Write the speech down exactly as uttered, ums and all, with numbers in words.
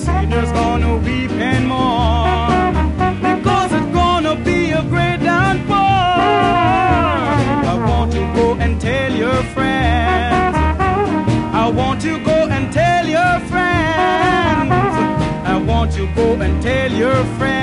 sinners gonna weep and mourn, because it's gonna be a great downpour. I want to go and tell your friends, I want to go and tell your friends, I want to go and tell your friends.